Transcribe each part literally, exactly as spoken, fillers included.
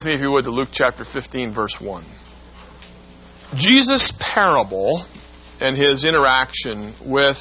me, if you would, to Luke chapter fifteen, verse one. Jesus' parable and his interaction with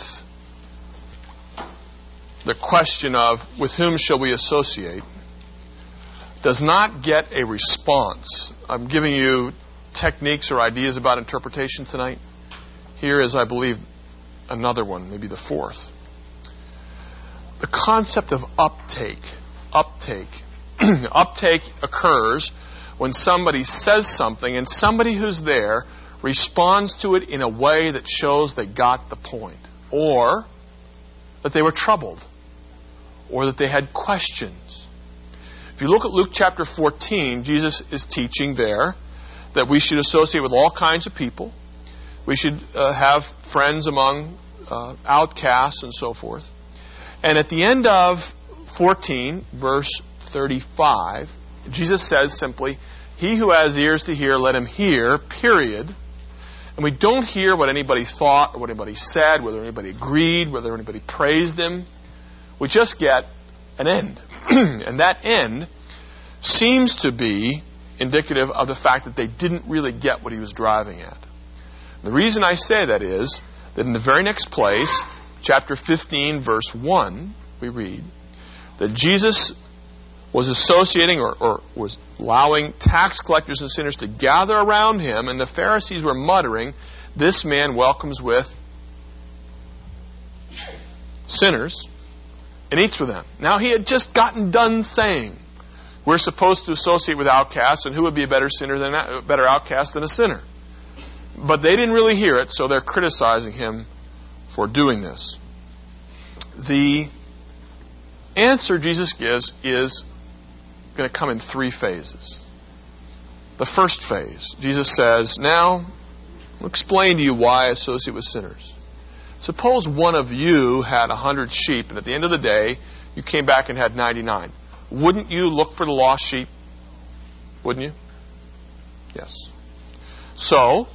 the question of with whom shall we associate does not get a response. I'm giving you techniques or ideas about interpretation tonight. Here is, I believe, another one, maybe the fourth. The concept of uptake. Uptake. Uptake occurs when somebody says something and somebody who's there responds to it in a way that shows they got the point, or that they were troubled, or that they had questions. If you look at Luke chapter fourteen, Jesus is teaching there that we should associate with all kinds of people. We should uh, have friends among uh, outcasts and so forth. And at the end of fourteen, verse thirty-five, Jesus says simply, "He who has ears to hear, let him hear," period. And we don't hear what anybody thought or what anybody said, whether anybody agreed, whether anybody praised him. We just get an end. And that end seems to be indicative of the fact that they didn't really get what he was driving at. The reason I say that is that in the very next place, chapter fifteen, verse one, we read that Jesus was associating or, or was allowing tax collectors and sinners to gather around him, and the Pharisees were muttering, "This man welcomes with sinners and eats with them." Now, he had just gotten done saying, we're supposed to associate with outcasts, and who would be a better sinner than a better outcast than a sinner? But they didn't really hear it, so they're criticizing him for doing this. The answer Jesus gives is going to come in three phases. The first phase, Jesus says, "Now, I'll explain to you why I associate with sinners. Suppose one of you had a hundred sheep, and at the end of the day, you came back and had ninety-nine. Wouldn't you look for the lost sheep? Wouldn't you?" Yes. So,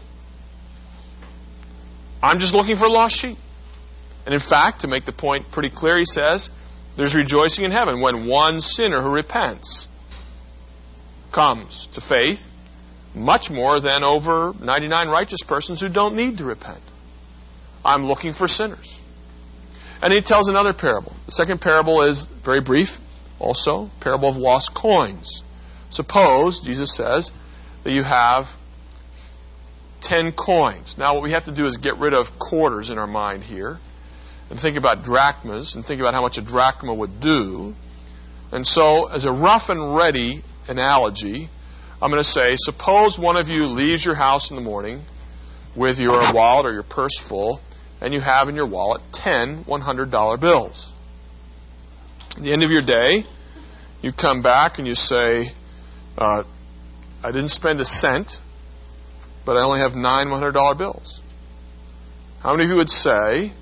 I'm just looking for a lost sheep. And in fact, to make the point pretty clear, he says, there's rejoicing in heaven when one sinner who repents comes to faith, much more than over ninety-nine righteous persons who don't need to repent. I'm looking for sinners. And he tells another parable. The second parable is very brief, also, parable of lost coins. Suppose, Jesus says, that you have ten coins. Now, what we have to do is get rid of quarters in our mind here and think about drachmas and think about how much a drachma would do. And so, as a rough and ready analogy, I'm going to say, suppose one of you leaves your house in the morning with your wallet or your purse full, and you have in your wallet ten one hundred dollar bills. At the end of your day, you come back and you say, uh, I didn't spend a cent, but I only have nine one hundred dollar bills. How many of you would say,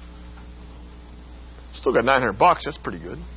still got nine hundred bucks, that's pretty good?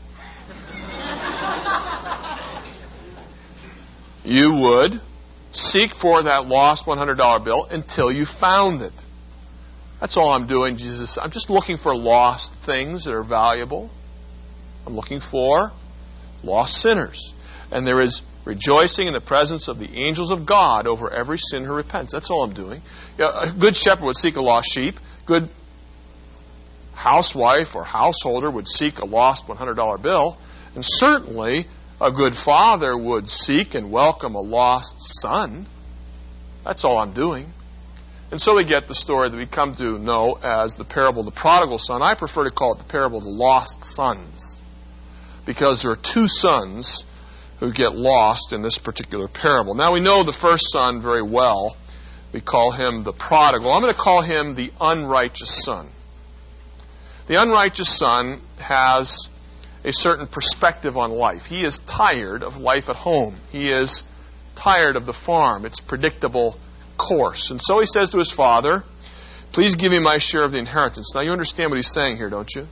You would seek for that lost one hundred dollar bill until you found it. That's all I'm doing, Jesus. I'm just looking for lost things that are valuable. I'm looking for lost sinners. And there is rejoicing in the presence of the angels of God over every sinner who repents. That's all I'm doing. You know, a good shepherd would seek a lost sheep. Good housewife or householder would seek a lost one hundred dollar bill. And certainly a good father would seek and welcome a lost son. That's all I'm doing. And so we get the story that we come to know as the parable of the prodigal son. I prefer to call it the parable of the lost sons, because there are two sons who get lost in this particular parable. Now, we know the first son very well. We call him the prodigal. I'm going to call him the unrighteous son. The unrighteous son has a certain perspective on life. He is tired of life at home. He is tired of the farm, its predictable course. And so he says to his father, "Please give me my share of the inheritance." Now, you understand what he's saying here, don't you?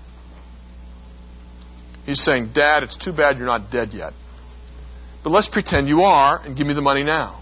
He's saying, "Dad, it's too bad you're not dead yet. But let's pretend you are and give me the money now."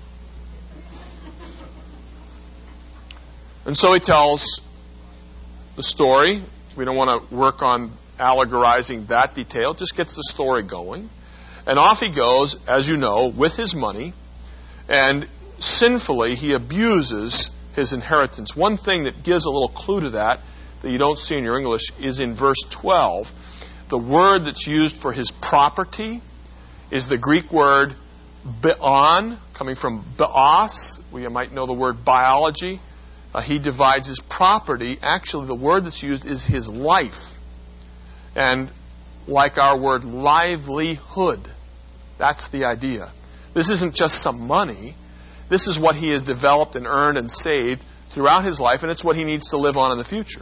And so he tells the story. We don't want to work on allegorizing that detail. It just gets the story going. And off he goes, as you know, with his money, and sinfully he abuses his inheritance. One thing that gives a little clue to that, that you don't see in your English, is in verse twelve. The word that's used for his property is the Greek word beon, coming from beos. We might know the word biology. Uh, he divides his property. Actually, the word that's used is his life. And like our word livelihood, that's the idea. This isn't just some money. This is what he has developed and earned and saved throughout his life, and it's what he needs to live on in the future.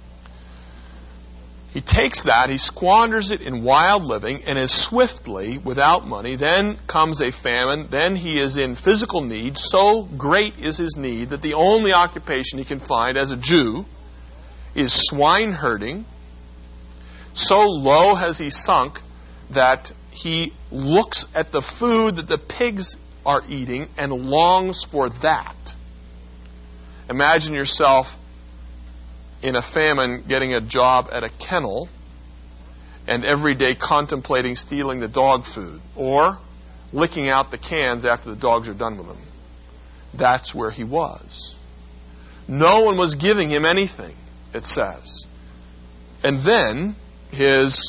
He takes that, he squanders it in wild living, and is swiftly without money. Then comes a famine. Then he is in physical need. So great is his need that the only occupation he can find as a Jew is swine herding. So low has he sunk that he looks at the food that the pigs are eating and longs for that. Imagine yourself in a famine getting a job at a kennel and every day contemplating stealing the dog food or licking out the cans after the dogs are done with them. That's where he was. No one was giving him anything, it says. And then his...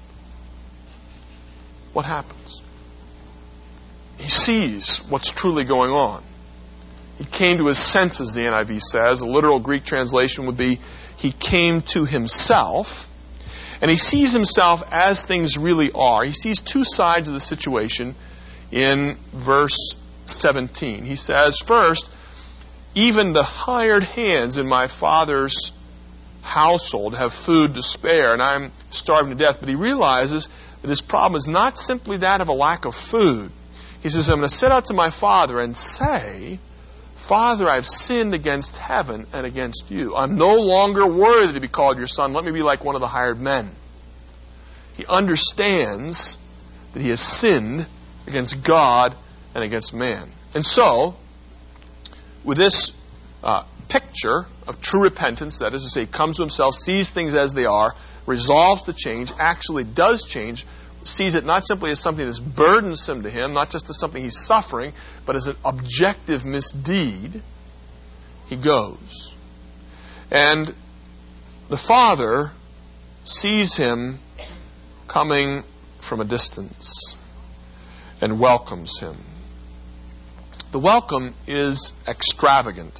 what happens? He sees what's truly going on. He came to his senses, the N I V says. A literal Greek translation would be, he came to himself. And he sees himself as things really are. He sees two sides of the situation in verse seventeen. He says, first, even the hired hands in my father's household have food to spare, and I'm starving to death. But he realizes that his problem is not simply that of a lack of food. He says, I'm going to set out to my father and say, Father, I've sinned against heaven and against you. I'm no longer worthy to be called your son. Let me be like one of the hired men. He understands that he has sinned against God and against man. And so, with this uh, picture of true repentance, that is to say, comes to himself, sees things as they are, resolves to change, actually does change, sees it not simply as something that's burdensome to him, not just as something he's suffering, but as an objective misdeed, he goes. And the father sees him coming from a distance and welcomes him. The welcome is extravagant.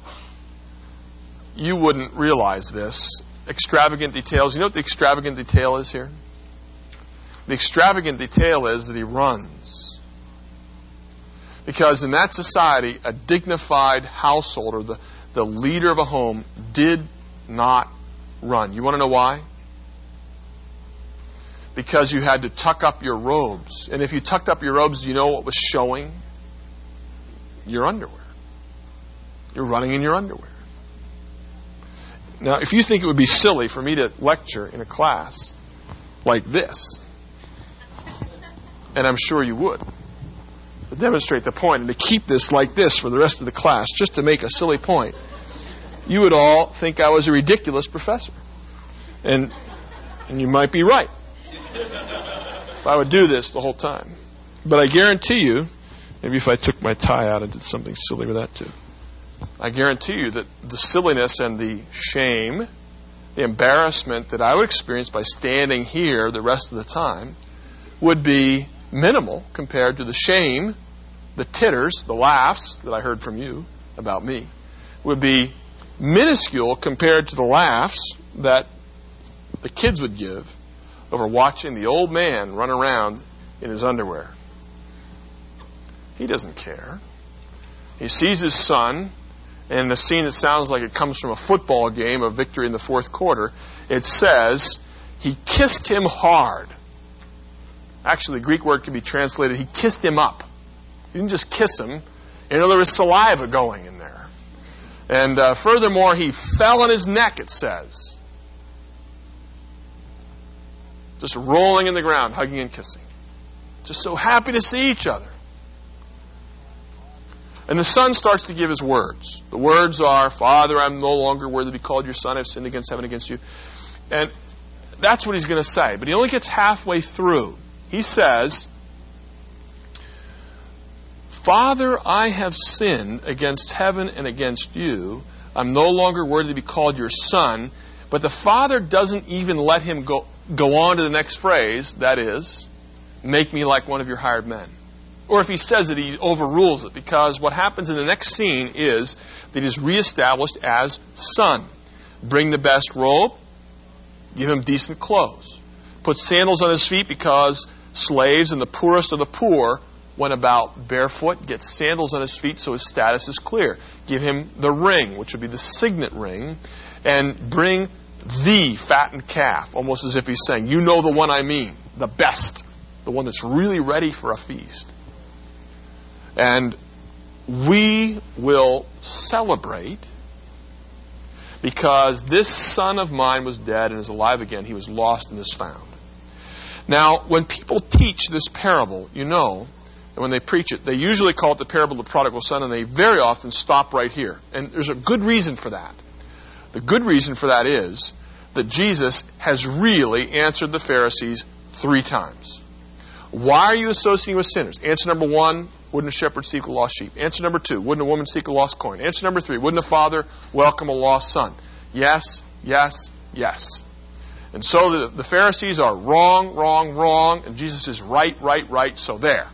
You wouldn't realize this. Extravagant details. You know what the extravagant detail is here? The extravagant detail is that he runs. Because in that society, a dignified householder, the, the leader of a home, did not run. You want to know why? Because you had to tuck up your robes. And if you tucked up your robes, do you know what was showing? Your underwear. You're running in your underwear. Now, if you think it would be silly for me to lecture in a class like this, and I'm sure you would, to demonstrate the point and to keep this like this for the rest of the class, just to make a silly point, you would all think I was a ridiculous professor. And and you might be right if I would do this the whole time. But I guarantee you, maybe if I took my tie out and did something silly with that too, I guarantee you that the silliness and the shame, the embarrassment that I would experience by standing here the rest of the time would be minimal compared to the shame, the titters, the laughs that I heard from you about me, would be minuscule compared to the laughs that the kids would give over watching the old man run around in his underwear. He doesn't care. He sees his son, and in a scene that sounds like it comes from a football game, a victory in the fourth quarter, it says, he kissed him hard. Actually, the Greek word can be translated, he kissed him up. He didn't just kiss him. You know, there was saliva going in there. And uh, furthermore, he fell on his neck, it says. Just rolling in the ground, hugging and kissing. Just so happy to see each other. And the son starts to give his words. The words are, Father, I'm no longer worthy to be called your son. I've sinned against heaven, against you. And that's what he's going to say. But he only gets halfway through. He says, Father, I have sinned against heaven and against you. I'm no longer worthy to be called your son. But the Father doesn't even let him go, go on to the next phrase, that is, make me like one of your hired men. Or if he says it, he overrules it, because what happens in the next scene is that he's reestablished as son. Bring the best robe, give him decent clothes. Put sandals on his feet, because slaves and the poorest of the poor went about barefoot. Get sandals on his feet so his status is clear. Give him the ring, which would be the signet ring, and bring the fattened calf, almost as if he's saying, you know the one I mean, the best, the one that's really ready for a feast. And we will celebrate because this son of mine was dead and is alive again. He was lost and is found. Now, when people teach this parable, you know, and when they preach it, they usually call it the parable of the prodigal son, and they very often stop right here. And there's a good reason for that. The good reason for that is that Jesus has really answered the Pharisees three times. Why are you associating with sinners? Answer number one, wouldn't a shepherd seek a lost sheep? Answer number two, wouldn't a woman seek a lost coin? Answer number three, wouldn't a father welcome a lost son? Yes, yes, yes. And so the, the Pharisees are wrong, wrong, wrong, and Jesus is right, right, right, so there.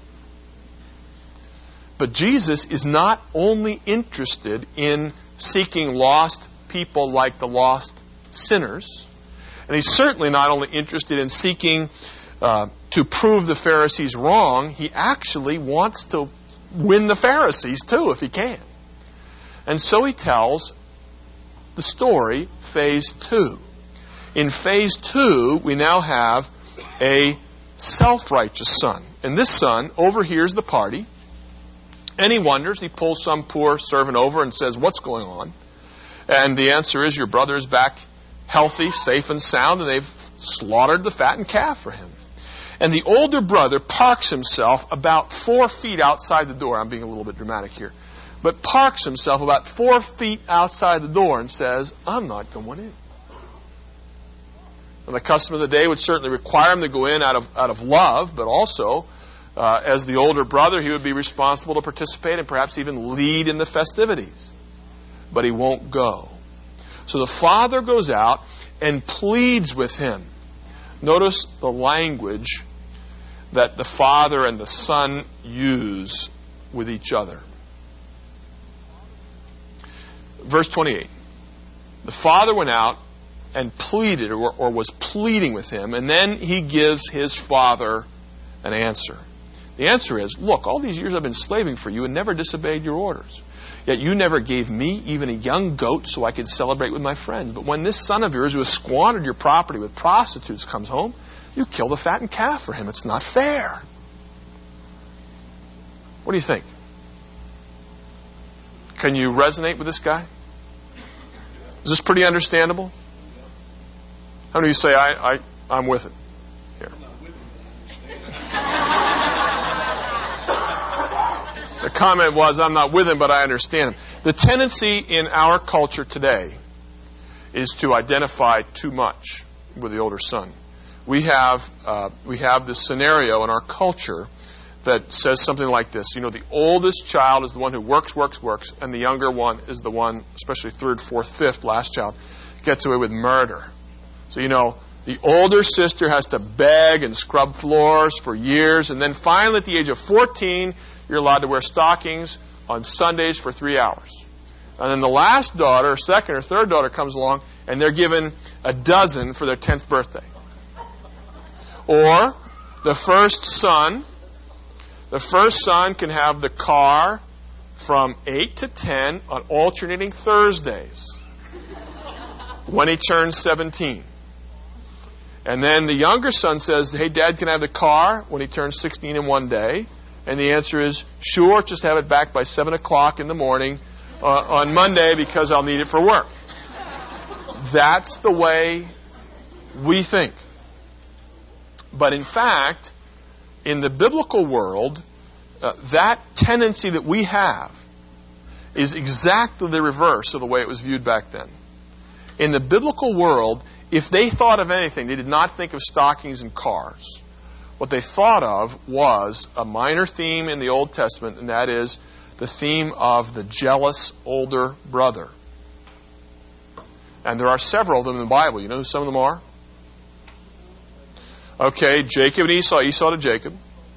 But Jesus is not only interested in seeking lost people like the lost sinners, and he's certainly not only interested in seeking uh, to prove the Pharisees wrong, he actually wants to win the Pharisees too, if he can. And so he tells the story, phase two. In phase two, we now have a self-righteous son. And this son overhears the party, and he wonders, he pulls some poor servant over and says, what's going on? And the answer is, your brother is back healthy, safe and sound, and they've slaughtered the fattened calf for him. And the older brother parks himself about four feet outside the door. I'm being a little bit dramatic here. But parks himself about four feet outside the door and says, I'm not going in. And the custom of the day would certainly require him to go in out of, out of love, but also, uh, as the older brother, he would be responsible to participate and perhaps even lead in the festivities. But he won't go. So the father goes out and pleads with him. Notice the language that the father and the son use with each other. Verse twenty-eight. The father went out and pleaded, or, or was pleading with him, and then he gives his father an answer. The answer is, look, all these years I've been slaving for you and never disobeyed your orders. Yet you never gave me even a young goat so I could celebrate with my friends. But when this son of yours who has squandered your property with prostitutes comes home, you kill the fattened calf for him. It's not fair. What do you think? Can you resonate with this guy? Is this pretty understandable? How many of you say, I, I, I'm with it? Here. The comment was, I'm not with him, but I understand him. The tendency in our culture today is to identify too much with the older son. We have uh, we have this scenario in our culture that says something like this. You know, the oldest child is the one who works, works, works, and the younger one is the one, especially third, fourth, fifth, last child, gets away with murder. So, you know, the older sister has to beg and scrub floors for years, and then finally at the age of fourteen, you're allowed to wear stockings on Sundays for three hours. And then the last daughter, or second or third daughter comes along, and they're given a dozen for their tenth birthday. Or the first son, the first son can have the car from eight to ten on alternating Thursdays when he turns seventeen. And then the younger son says, hey, Dad, can I have the car when he turns sixteen in one day? And the answer is, sure, just have it back by seven o'clock in the morning uh, on Monday because I'll need it for work. That's the way we think. But in fact, in the biblical world, uh, that tendency that we have is exactly the reverse of the way it was viewed back then. In the biblical world, if they thought of anything, they did not think of stockings and cars. what they thought of was a minor theme in the Old Testament, and that is the theme of the jealous older brother. And there are several of them in the Bible. You know who some of them are? Okay, Jacob and Esau, Esau to Jacob.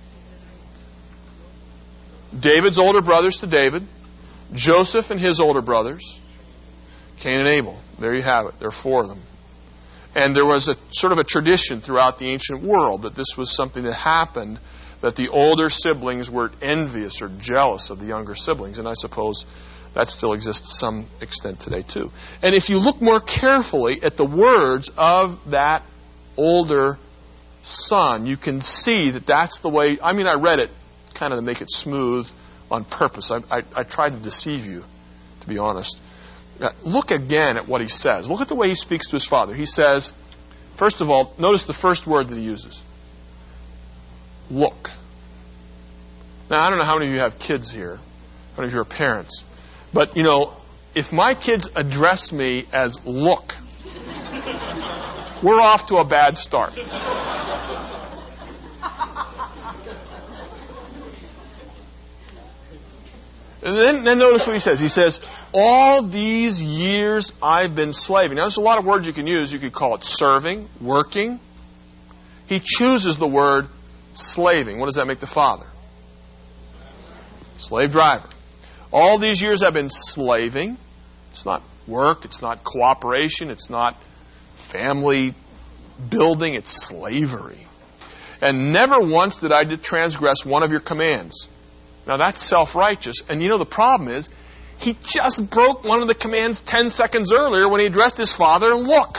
David's older brothers to David. Joseph and his older brothers. Cain and Abel. There you have it. There are four of them. And there was a sort of a tradition throughout the ancient world that this was something that happened, that the older siblings were envious or jealous of the younger siblings. And I suppose that still exists to some extent today too. And if you look more carefully at the words of that older son, you can see that that's the way. I mean, I read it kind of to make it smooth on purpose. I, I, I tried to deceive you, to be honest. Look again at what he says. Look at the way he speaks to his father. He says, first of all, notice the first word that he uses. Look. Now, I don't know how many of you have kids here. How many of you are parents? But, you know, if my kids address me as look, we're off to a bad start. And then, then notice what he says. He says, all these years I've been slaving. Now, there's a lot of words you can use. You could call it serving, working. He chooses the word slaving. What does that make the father? Slave driver. All these years I've been slaving. It's not work. It's not cooperation. It's not family building. It's slavery. And never once did I transgress one of your commands. Now, that's self-righteous. And you know, the problem is, he just broke one of the commands ten seconds earlier when he addressed his father, look.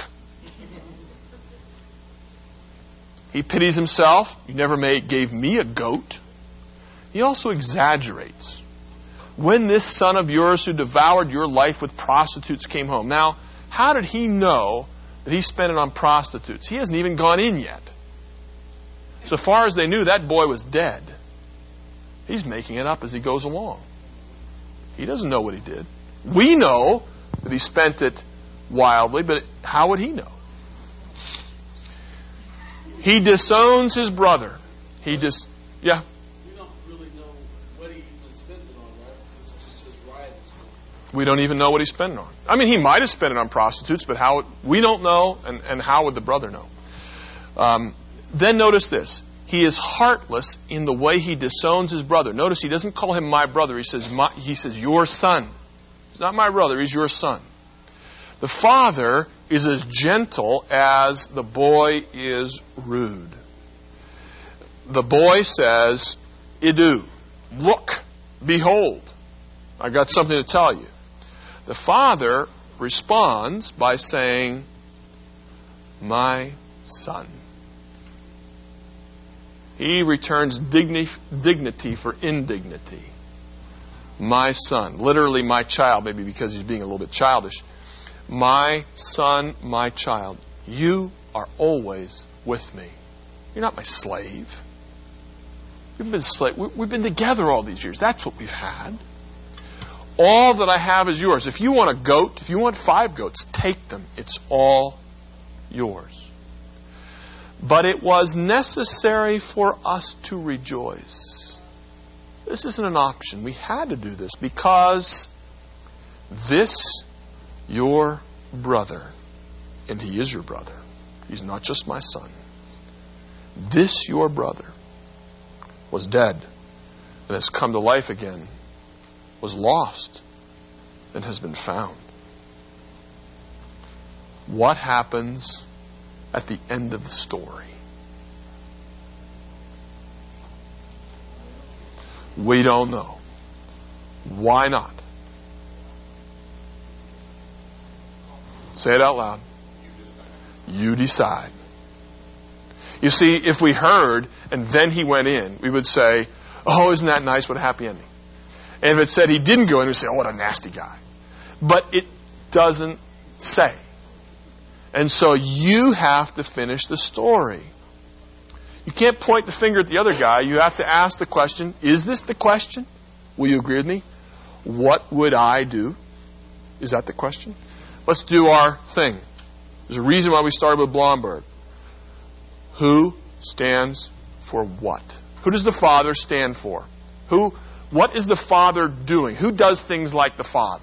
He pities himself. You never made, gave me a goat. He also exaggerates. When this son of yours who devoured your life with prostitutes came home. Now, how did he know that he spent it on prostitutes? He hasn't even gone in yet. So far as they knew, that boy was dead. He's making it up as he goes along. He doesn't know what he did. We know that he spent it wildly, but how would he know? He disowns his brother. He just, yeah. We don't really know what he even spent it on, right? This just says riotous. We don't even know what he spent it on. I mean, he might have spent it on prostitutes, but how? We don't know, and, and how would the brother know? Um, then notice this. He is heartless in the way he disowns his brother. Notice he doesn't call him my brother. He says, my, he says your son. He's not my brother. He's your son. The father is as gentle as the boy is rude. The boy says, Idu, look, behold, I got something to tell you. The father responds by saying, my son. He returns digni- dignity for indignity. My son. Literally, my child, maybe because he's being a little bit childish. My son, my child. You are always with me. You're not my slave. We've been slave. We've been together all these years. That's what we've had. All that I have is yours. If you want a goat, if you want five goats, take them. It's all yours. But it was necessary for us to rejoice. This isn't an option. We had to do this because this, your brother, and he is your brother. He's not just my son. This, your brother, was dead and has come to life again, was lost and has been found. What happens at the end of the story? We don't know. Why not? Say it out loud. You decide. You see, if we heard and then he went in, we would say, oh, isn't that nice? What a happy ending. And if it said he didn't go in, we'd say, oh, what a nasty guy. But it doesn't say. And so you have to finish the story. You can't point the finger at the other guy. You have to ask the question, is this the question? Will you agree with me? What would I do? Is that the question? Let's do our thing. There's a reason why we started with Blomberg. Who stands for what? Who does the Father stand for? Who? What is the Father doing? Who does things like the Father?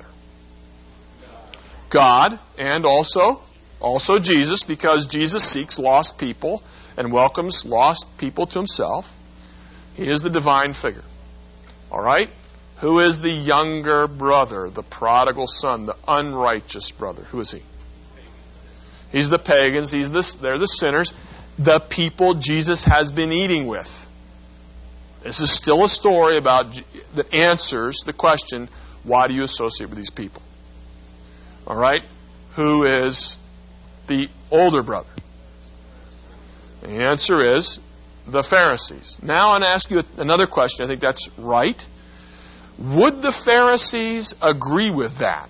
God, and also, also Jesus, because Jesus seeks lost people and welcomes lost people to Himself. He is the divine figure. All right? Who is the younger brother, the prodigal son, the unrighteous brother? Who is he? He's the pagans. He's the, they're the sinners. The people Jesus has been eating with. This is still a story about that answers the question, why do you associate with these people? All right? Who is the older brother? The answer is the Pharisees. Now I'm going to ask you another question. I think that's right. Would the Pharisees agree with that?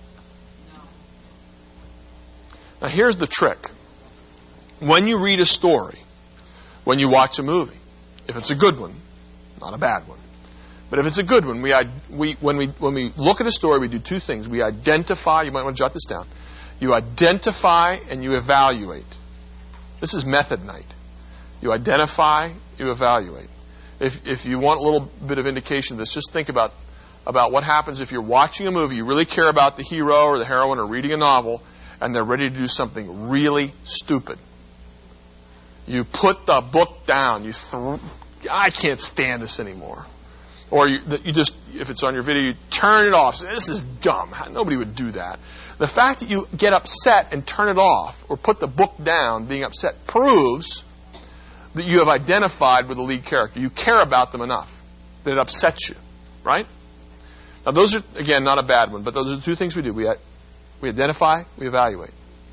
Now here's the trick. When you read a story, when you watch a movie, if it's a good one, not a bad one, but if it's a good one, we, we, when, we, when we look at a story, we do two things. We identify, you might want to jot this down. You identify and you evaluate. This is method night. You identify, you evaluate. If, if you want a little bit of indication of this, just think about, about what happens if you're watching a movie, you really care about the hero or the heroine or reading a novel, and they're ready to do something really stupid. You put the book down. You th- I can't stand this anymore. Or you, you just, if it's on your video, you turn it off. Say, this is dumb. Nobody would do that. The fact that you get upset and turn it off or put the book down, being upset, proves that you have identified with the lead character. You care about them enough that it upsets you. Right? Now those are, again, not a bad one, but those are the two things we do. We, we identify, we evaluate.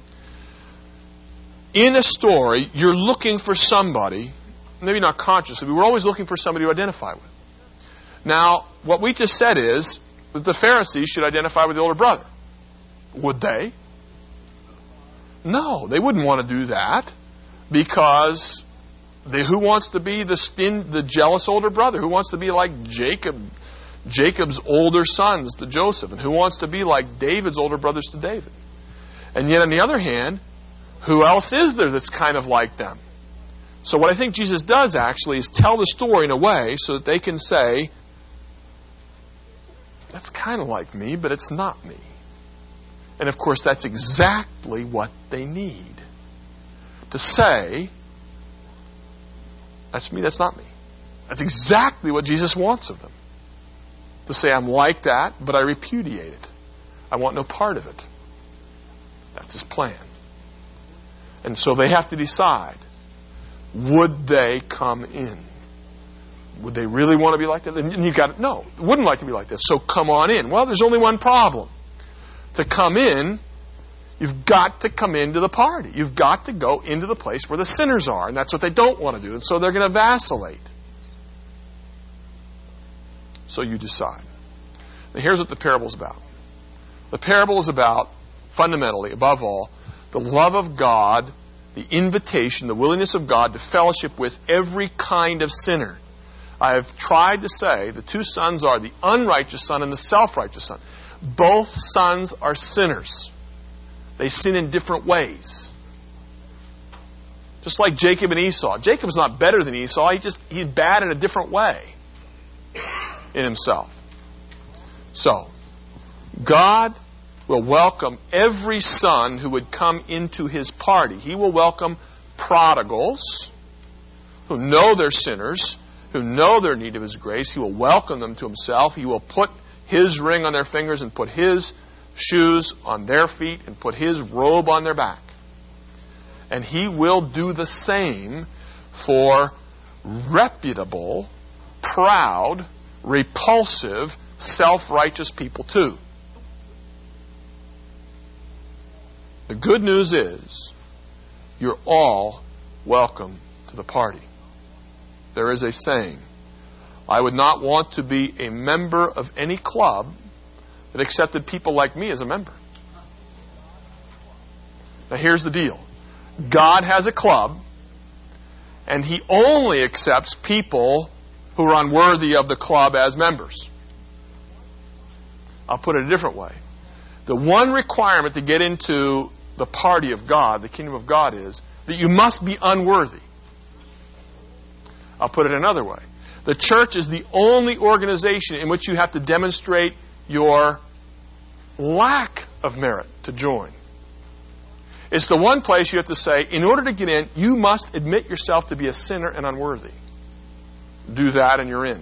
In a story, you're looking for somebody, maybe not consciously, but we're always looking for somebody to identify with. Now, what we just said is that the Pharisees should identify with the older brother. Would they? No, they wouldn't want to do that because they, who wants to be the stin, the jealous older brother? Who wants to be like Jacob, Jacob's older sons to Joseph? And who wants to be like David's older brothers to David? And yet, on the other hand, who else is there that's kind of like them? So what I think Jesus does actually is tell the story in a way so that they can say, that's kind of like me, but it's not me. And of course, that's exactly what they need. To say, that's me, that's not me. That's exactly what Jesus wants of them. To say, I'm like that, but I repudiate it. I want no part of it. That's His plan. And so they have to decide, would they come in? Would they really want to be like that? And you got to, no, wouldn't like to be like this. So come on in. Well, there's only one problem. To come in, you've got to come into the party. You've got to go into the place where the sinners are. And that's what they don't want to do. And so they're going to vacillate. So you decide. Now here's what the parable is about. The parable is about, fundamentally, above all, the love of God, the invitation, the willingness of God to fellowship with every kind of sinner. I have tried to say the two sons are the unrighteous son and the self-righteous son. Both sons are sinners. They sin in different ways. Just like Jacob and Esau. Jacob's not better than Esau. He just he's bad in a different way in himself. So, God will welcome every son who would come into His party. He will welcome prodigals who know they're sinners, who know their need of His grace. He will welcome them to Himself. He will put His ring on their fingers and put His shoes on their feet and put His robe on their back. And He will do the same for reputable, proud, repulsive, self-righteous people too. The good news is you're all welcome to the party. There is a saying, I would not want to be a member of any club that accepted people like me as a member. Now here's the deal. God has a club, and He only accepts people who are unworthy of the club as members. I'll put it a different way. The one requirement to get into the party of God, the kingdom of God, is that you must be unworthy. I'll put it another way. The church is the only organization in which you have to demonstrate your lack of merit to join. It's the one place you have to say, in order to get in, you must admit yourself to be a sinner and unworthy. Do that and you're in.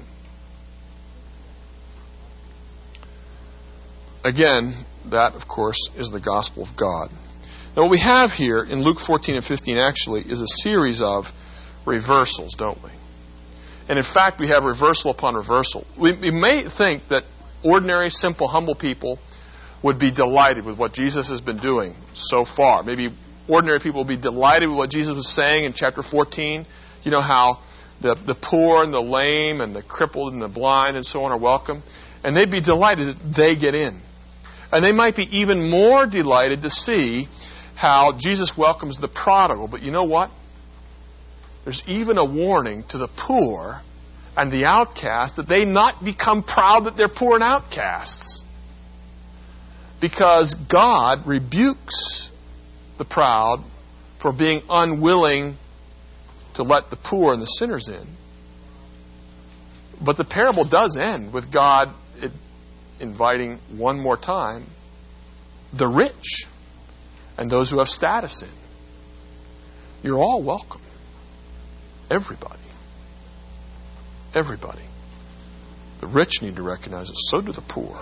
Again, that, of course, is the gospel of God. Now, what we have here in Luke fourteen and fifteen actually is a series of reversals, don't we? And in fact, we have reversal upon reversal. We, we may think that ordinary, simple, humble people would be delighted with what Jesus has been doing so far. Maybe ordinary people would be delighted with what Jesus was saying in chapter fourteen. You know how the, the poor and the lame and the crippled and the blind and so on are welcome. And they'd be delighted that they get in. And they might be even more delighted to see how Jesus welcomes the prodigal. But you know what? There's even a warning to the poor and the outcast that they not become proud that they're poor and outcasts. Because God rebukes the proud for being unwilling to let the poor and the sinners in. But the parable does end with God inviting one more time the rich and those who have status in. You're all welcome. Everybody. Everybody. The rich need to recognize it. So do the poor.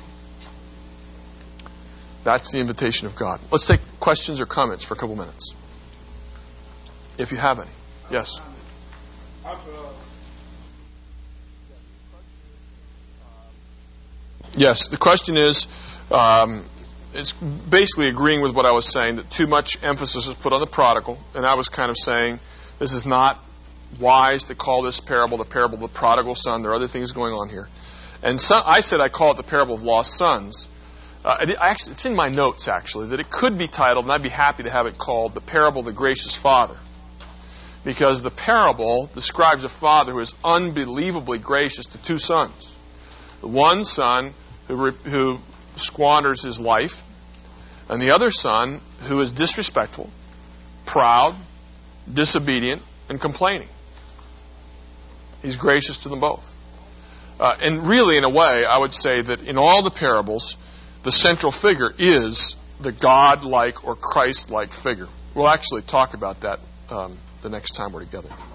That's the invitation of God. Let's take questions or comments for a couple minutes. If you have any. Yes. Yes, the question is, um, it's basically agreeing with what I was saying, that too much emphasis is put on the prodigal. And I was kind of saying, this is not wise to call this parable the parable of the prodigal son. There are other things going on here. And so, I said I call it the parable of lost sons. Uh, it, actually, it's in my notes, actually, that it could be titled, and I'd be happy to have it called, the parable of the gracious father. Because the parable describes a father who is unbelievably gracious to two sons. The one son who, re, who squanders his life, and the other son who is disrespectful, proud, disobedient, and complaining. He's gracious to them both. Uh, and really, in a way, I would say that in all the parables, the central figure is the God-like or Christ-like figure. We'll actually talk about that um, the next time we're together.